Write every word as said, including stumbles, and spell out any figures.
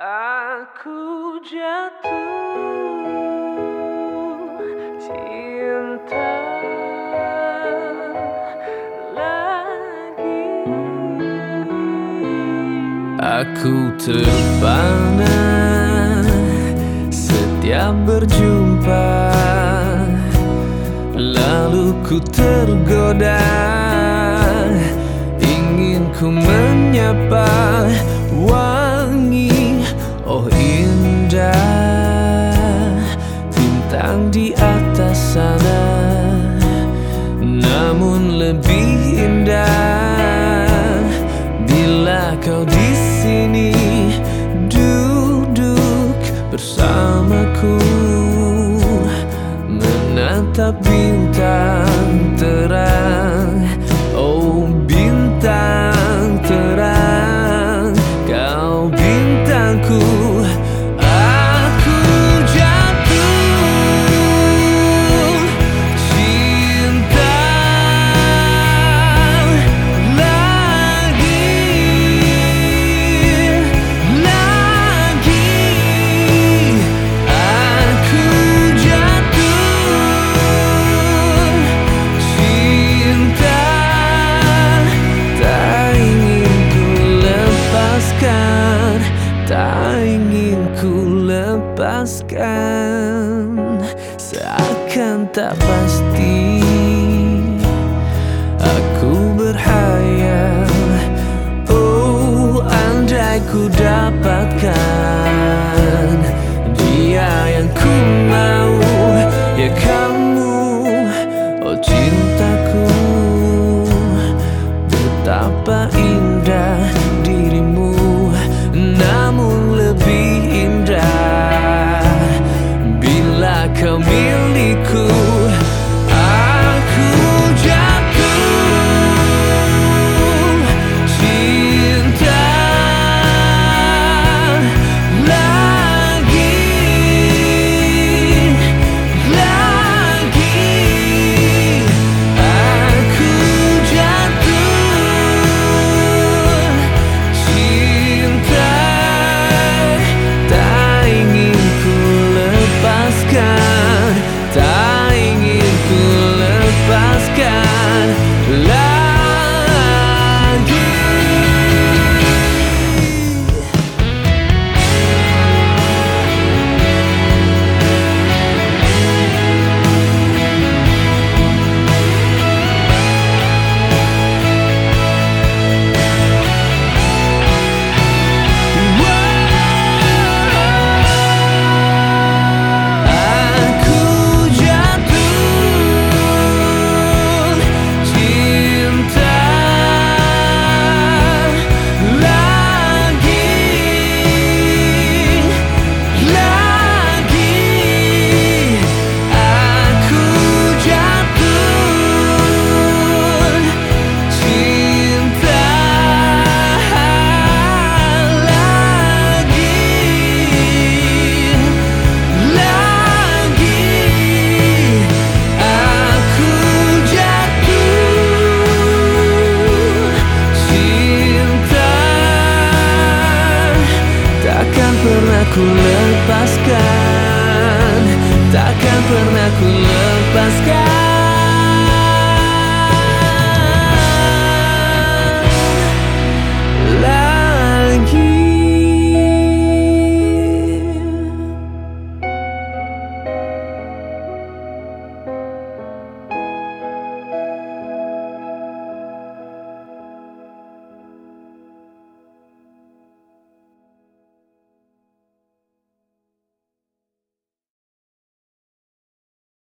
Aku jatuh cinta lagi. Aku terpana setiap berjumpa, lalu ku tergoda, ingin ku menyapa. Wangi, oh indah, bintang di atas sana, namun lebih indah bila kau di sini duduk bersamaku, menatap bintang terang. Oh bintang terang, kau bintangku. Aku jatuh cinta lagi, lagi. Aku jatuh cinta, tak ingin ku lepaskan, tak ingin ku lepaskan. Seakan tak pasti aku berhayal, oh andai ku dapatkan dia yang ku mau, ya kamu, oh cintaku. Betapa indah dirimu, namun lebih indah bila kau milikku. Aku jatuh cinta lagi, lagi. Aku jatuh cinta, tak ingin ku lepaskan, tak ingin ku lepaskan lagi. Takkan pernah ku lepaskan, takkan pernah ku lepaskan.